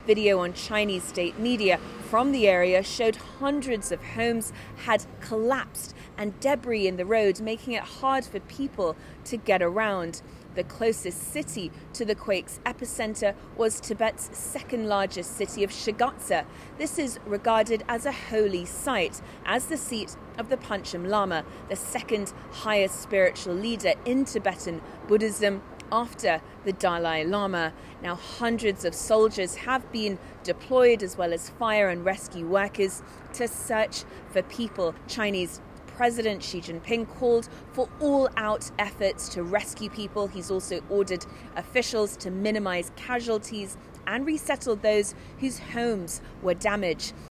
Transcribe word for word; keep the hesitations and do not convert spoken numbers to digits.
Video on Chinese state media from the area showed hundreds of homes had collapsed and debris in the road, making it hard for people to get around. The closest city to the quake's epicenter was Tibet's second largest city of Shigatse. This is regarded as a holy site, as the seat of the Panchen Lama, the second highest spiritual leader in Tibetan Buddhism after the Dalai Lama. Now, hundreds of soldiers have been deployed, as well as fire and rescue workers, to search for people. Chinese President Xi Jinping called for all-out efforts to rescue people. He's also ordered officials to minimize casualties and resettle those whose homes were damaged.